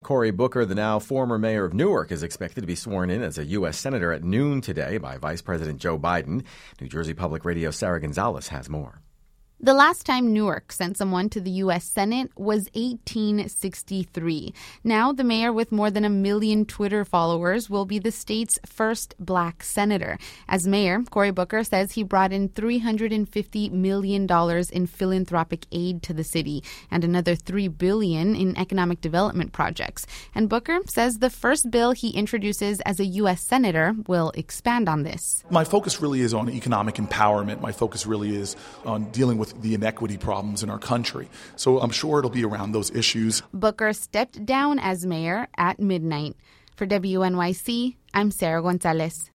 Cory Booker, the now former mayor of Newark, is expected to be sworn in as a U.S. Senator at noon today by Vice President Joe Biden. New Jersey Public Radio's Sarah Gonzalez has more. The last time Newark sent someone to the U.S. Senate was 1863. Now, the mayor with more than 1 million Twitter followers will be the state's first black senator. As mayor, Cory Booker says he brought in $350 million in philanthropic aid to the city and another $3 billion in economic development projects. And Booker says the first bill he introduces as a U.S. senator will expand on this. My focus really is on economic empowerment. My focus really is on dealing with the inequity problems in our country. So I'm sure it'll be around those issues. Booker stepped down as mayor at midnight. For WNYC, I'm Sarah Gonzalez.